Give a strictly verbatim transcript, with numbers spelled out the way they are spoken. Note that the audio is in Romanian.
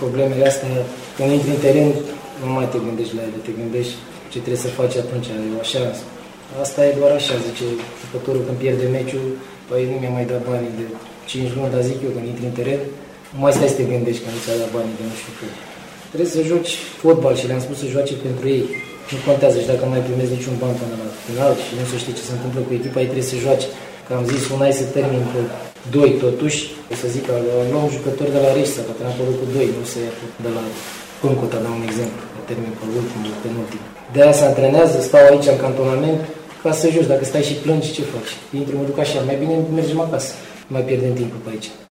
problemele astea, când intri în teren, nu mai te gândești la ele, te gândești ce trebuie să faci atunci. Așa, asta e doar așa, zice jucătorul când pierde meciul, păi nu mi-a mai dat banii de cinci luni, dar zic eu, când intri în teren, nu mai stai să te gândești că nu ți-a dat banii de nu știu cum. Trebuie să joci fotbal și le-am spus să joace pentru ei. Nu contează și dacă nu mai primezi niciun ban până la final și nu se știe ce se întâmplă cu echipa, ei trebuie să joace. Că am zis, una e să termin pe doi, totuși, o să zic că luăm jucători de la Rești, să termin pe locul doi, nu se ia de la Pâncota, dau un exemplu, că termin pe ultimul, penultim. De aia se antrenează, stau aici în cantonament, ca să joci. Dacă stai și plângi, ce faci? Intri, mă duc așa, mai bine mergem acasă, nu mai pierdem timpul pe aici.